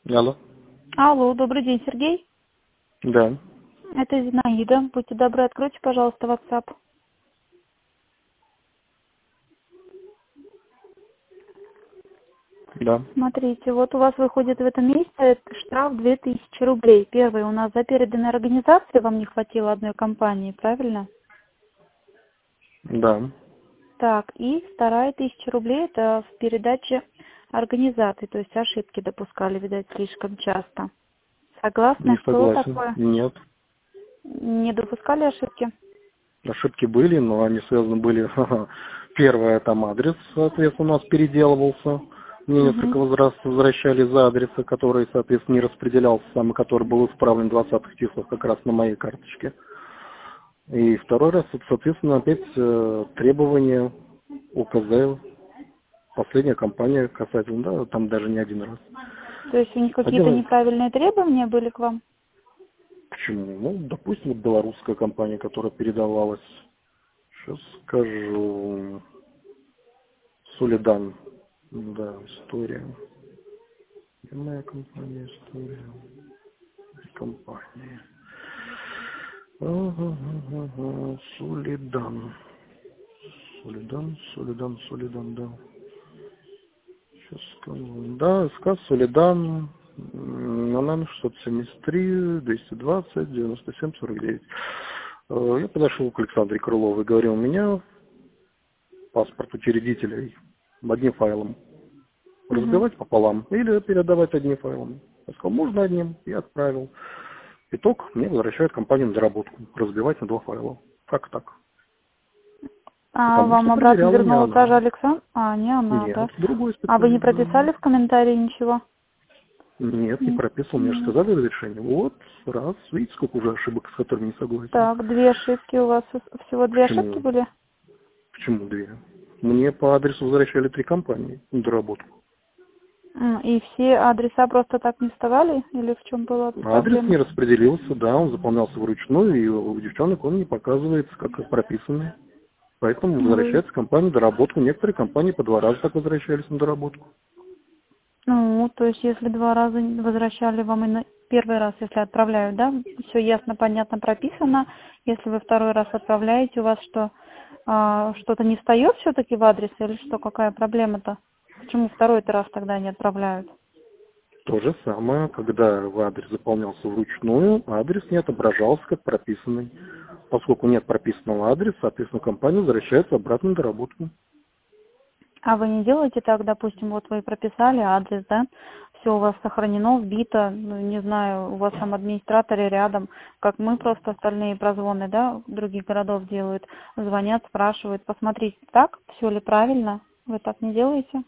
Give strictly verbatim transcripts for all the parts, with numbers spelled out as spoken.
Алло. Алло, добрый день, Сергей. Да. Это Зинаида. Будьте добры, откройте, пожалуйста, WhatsApp. Да. Смотрите, вот у вас выходит в этом месяце штраф две тысячи рублей. Первый у нас за переданной организации, вам не хватило одной компании, правильно? Да. Так, и вторая тысяча рублей это в передаче организации, то есть ошибки допускали, видать, слишком часто. Не Согласны, что согласен. такое? Нет. Не допускали ошибки? Ошибки были, но они связаны были. Первое, там адрес, соответственно, у нас переделывался. Мне Угу. несколько раз возвращали за адреса, который, соответственно, не распределялся сам, и который был исправлен в двадцатых числах как раз на моей карточке. И второй раз, это, соответственно, опять э, требования УКЗ. Последняя компания касательно, да, там даже не один раз. То есть у них какие-то Один, неправильные требования были к вам? почему? Ну, допустим, вот белорусская компания, которая передавалась. Сейчас скажу. Солидан. Да, история. Где моя компания? История. Компания. Ага, ага, ага. Солидан. Солидан, Солидан, Солидан, да. Сейчас скажу. Да, сказ Солидан. На номер шестьсот семьдесят три, двести двадцать, девяносто семь, сорок девять. Э, Я подошел к Александре Крыловой, говорил, у меня паспорт учредителей одним файлом. Угу. Разбивать пополам или передавать одним файлом. Я сказал, можно одним, и отправил. Итог мне возвращает компания на доработку. Разбивать на два файла. Как так? А Потому вам что обратно проверяла не вернула та же она. Александра? А, не она, Нет, да? другой А вы не специалист, да. прописали в комментарии ничего? Нет, не М, прописал. Мне же нет. сказали разрешение. Вот, раз. Видите, сколько уже ошибок, с которыми не согласен. Так, две ошибки у вас. Всего две ошибки Почему? были? Почему две? Мне по адресу возвращали три компании на доработку. М, И все адреса просто так не вставали? Или в чем была Адрес проблема? не распределился, да, он заполнялся вручную, и у девчонок он не показывается как прописанный. Поэтому Вы... возвращается компания на доработку. Некоторые компании по два раза так возвращались на доработку. Ну, то есть, если два раза возвращали вам и на первый раз, если отправляют, да, все ясно, понятно, прописано. Если вы второй раз отправляете, у вас что, а, что-то не встает все-таки в адрес или что, какая проблема-то? Почему второй раз тогда не отправляют? То же самое, когда в адрес заполнялся вручную, адрес не отображался как прописанный. Поскольку нет прописанного адреса, соответственно, компания возвращается обратно на доработку. А вы не делаете так, допустим, вот вы прописали адрес, да, все у вас сохранено, вбито, ну, не знаю, у вас там администраторы рядом, как мы просто остальные прозвоны, да, других городов делают, звонят, спрашивают, посмотрите, так, все ли правильно, вы так не делаете?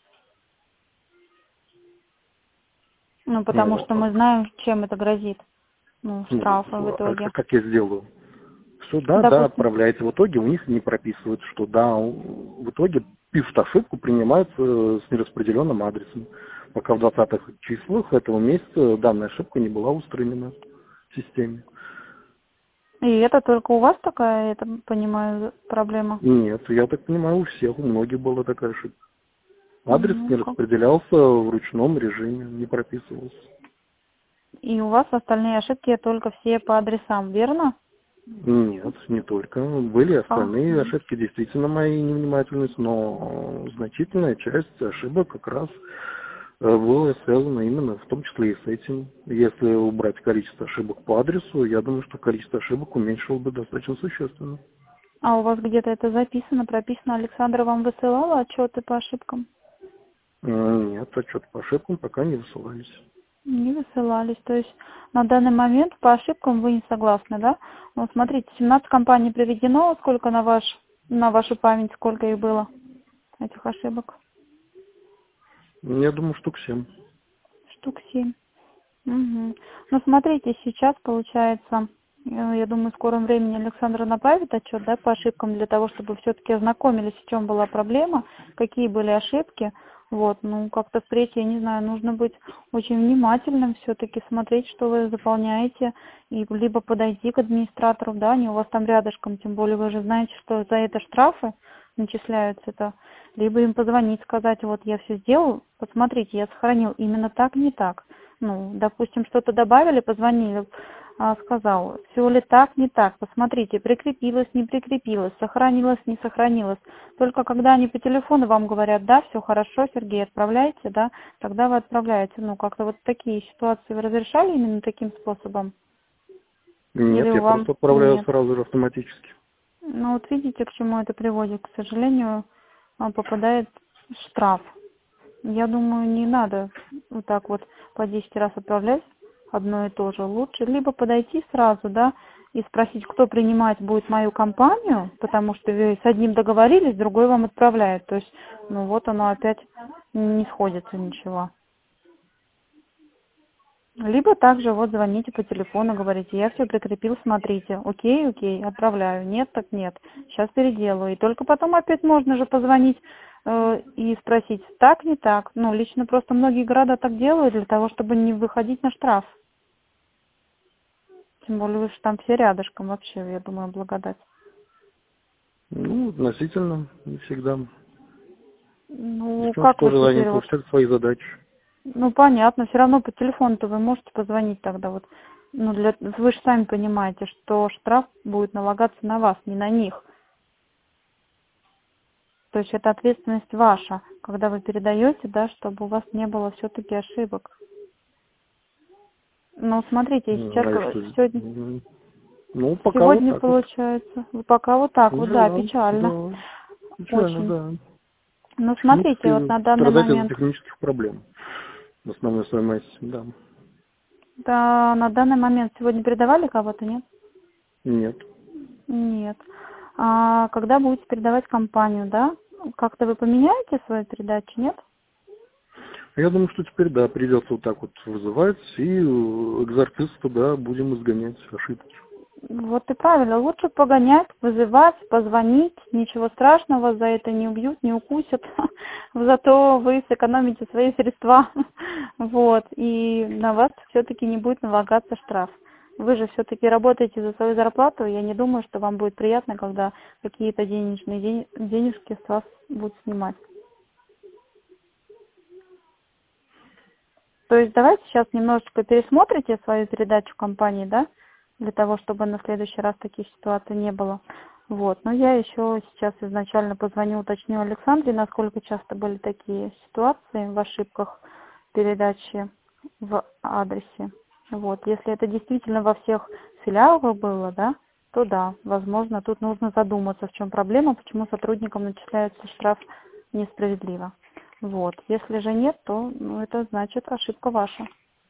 Ну, потому Ну, что мы знаем, чем это грозит, ну, ну, штрафы в а итоге. как как я сделаю? Все, да, да, Допустим, отправляете. В итоге у них не прописывают, что да, у- в итоге пишут ошибку, принимается с нераспределенным адресом. Пока в двадцатых числах этого месяца данная ошибка не была устранена в системе. и это только у вас такая, я это понимаю, проблема? Нет, я так понимаю, у всех, у многих была такая ошибка. Адрес Ну, не как? распределялся в ручном режиме, не прописывался. И у вас остальные ошибки только все по адресам, верно? Нет, не только. Были А, остальные ошибки, действительно моей невнимательность, но значительная часть ошибок как раз э, была связана именно в том числе и с этим. Если убрать количество ошибок по адресу, я думаю, что количество ошибок уменьшилось бы достаточно существенно. а у вас где-то это записано, прописано? Александра вам высылала отчеты по ошибкам? Э, Нет, отчет по ошибкам пока не высылались. Не высылались. То есть на данный момент по ошибкам вы не согласны, да? Ну, смотрите, семнадцать компаний приведено. Сколько на ваш, на вашу память, сколько их было, этих ошибок? Я думаю, штук семь. Штук семь. Угу. Ну, смотрите, сейчас получается, э, я думаю, в скором времени Александра направит отчет, да, по ошибкам для того, чтобы все-таки ознакомились, в чем была проблема, какие были ошибки. Вот, ну, как-то впредь, я не знаю, нужно быть очень внимательным, все-таки смотреть, что вы заполняете, и либо подойти к администратору, да, они у вас там рядышком, тем более вы же знаете, что за это штрафы начисляются, это, либо им позвонить, сказать, вот я все сделал, посмотрите, я сохранил именно так, не так. ну, допустим, что-то добавили, позвонили, а, сказал, все ли так, не так, посмотрите, прикрепилось, не прикрепилось, сохранилось, не сохранилось. Только когда они по телефону вам говорят, да, все хорошо, Сергей, отправляйте, да, тогда вы отправляете. Ну, как-то вот такие ситуации вы разрешали именно таким способом? Нет, Или я вам просто отправляю нет? сразу же автоматически. Ну, вот видите, к чему это приводит. К сожалению, а, попадает штраф. Я думаю, не надо вот так вот по десять раз отправлять одно и то же. Лучше либо подойти сразу, да, и спросить, кто принимать будет мою компанию, потому что вы с одним договорились, другой вам отправляет. То есть, ну вот оно опять не сходится ничего. Либо также вот звоните по телефону, говорите, я все прикрепил, смотрите, окей, окей, отправляю, нет, так нет, сейчас переделаю. И только потом опять можно же позвонить э, и спросить, так, не так. Ну, лично просто многие города так делают для того, чтобы не выходить на штраф. Тем более, вы же там все рядышком вообще, я думаю, благодать. Ну, относительно, не всегда. Ну, Девчонки как вы тоже теперь заняты, у вот? всех свои задачи. Ну, понятно, все равно по телефону-то вы можете позвонить тогда вот. Ну, для, вы же сами понимаете, что штраф будет налагаться на вас, не на них. То есть это ответственность ваша, когда вы передаете, да, чтобы у вас не было все-таки ошибок. Ну, смотрите, Ну, сейчас а говорю, что? сегодня, Мгм. Ну, пока вот сегодня так вот. получается, пока вот так вот, да, Да, печально, да. Печально, очень. да. Ну, В смотрите, вот принципе, на данный страдать из-за момент, технических проблем. В основной своей массе, да. да, на данный момент сегодня передавали кого-то, нет? Нет. Нет. А когда будете передавать компанию, да, как-то вы поменяете свою передачу, нет? Я думаю, что теперь, да, придется вот так вот вызывать, и э, экзорциста, да, будем изгонять ошибки. Вот и правильно. Лучше погонять, вызывать, позвонить. Ничего страшного, за это не убьют, не укусят. Зато вы сэкономите свои средства. Вот. И на вас все-таки не будет налагаться штраф. Вы же все-таки работаете за свою зарплату. Я не думаю, что вам будет приятно, когда какие-то денежные день- денежки с вас будут снимать. То есть давайте сейчас немножечко пересмотрите свою передачу компании, да, для того, чтобы на следующий раз таких ситуаций не было. Вот. Но я еще сейчас изначально позвоню, уточню Александре, насколько часто были такие ситуации в ошибках передачи в адресе. Вот. Если это действительно во всех филиалах было, да, то да, возможно, тут нужно задуматься, в чем проблема, почему сотрудникам начисляется штраф несправедливо. Вот. Если же нет, то ну, это значит ошибка ваша.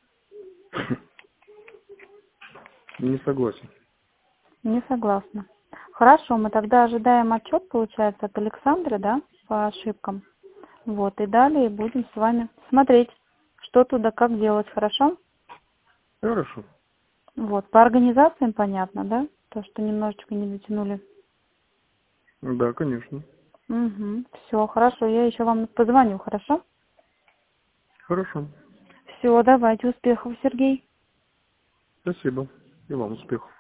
Не согласен. Не согласна. Хорошо, мы тогда ожидаем отчет, получается, от Александры, да, по ошибкам. Вот, и далее будем с вами смотреть, что туда, как делать, хорошо? Хорошо. Вот, по организациям понятно, да? То, что немножечко не дотянули. Да, конечно. Угу. Все, хорошо, я еще вам позвоню, хорошо? Хорошо. Все, давайте, успехов, Сергей. Спасибо. И вам успехов.